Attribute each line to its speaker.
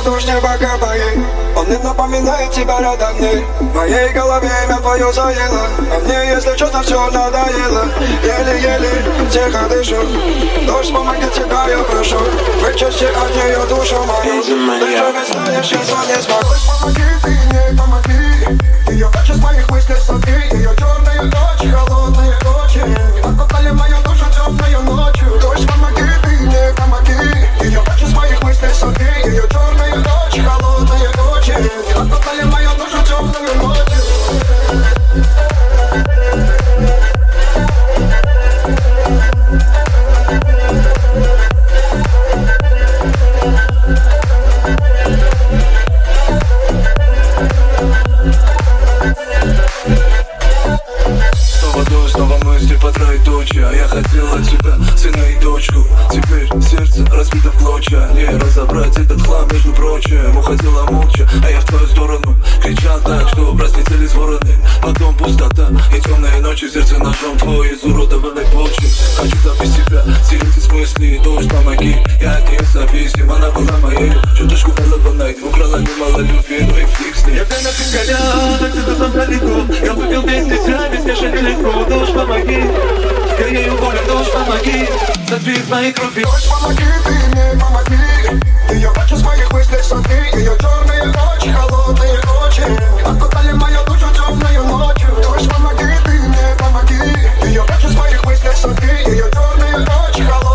Speaker 1: дождь неба капает. Он не напоминает тебя рядом мне. В моей голове имя твое заело, а мне, если честно, все надоело. Еле-еле, тихо дышу. Дождь, помоги, тебя я прошу. Вычисти от нее душу мою. Ты же не знаешь, я сам не смогу. Помоги, ты мне помоги. Ее ночи с моих мыслей сотри. Ее черные ночи, холодные ночи. Окутали мою душу темную ночью. Дождь, помоги, ты мне помоги. Ее ночи с моих мыслей сотри. Ее черные ночи, холодные ночи. Окутали мою душу темную ночью.
Speaker 2: Снова мысли по троеточие. А я хотел от тебя сына и дочку. Теперь сердце разбито в клочья. Не разобрать этот хлам, между прочим. Уходила молча, а я в твою сторону кричал так, что разлетелись вороны. Потом пустота и темные ночи. Сердце ножом твой изуродованной почвы. Хочу забыть тебя, стереть из мыслей. Дождь, помоги, я от нее зависим. Она была моей чуточку балованной. Украла немало любви, ну и фиг с ней.
Speaker 3: Я время гонял, так ты там далеко. Я выпил вместе с вами, смешать легко. Дождь, помоги, я ей уволю. Дождь, помоги, сотри из моей крови.
Speaker 1: Дождь, помоги, ты мне помоги. Ее ночи с моих мыслей сотри. Ее черные ночи, холодные ночи. Окутали мою душу темную ночью. Дождь, помоги, ты мне помоги. Ее ночи с моих мыслей сотри. Ее черные ночи, холодные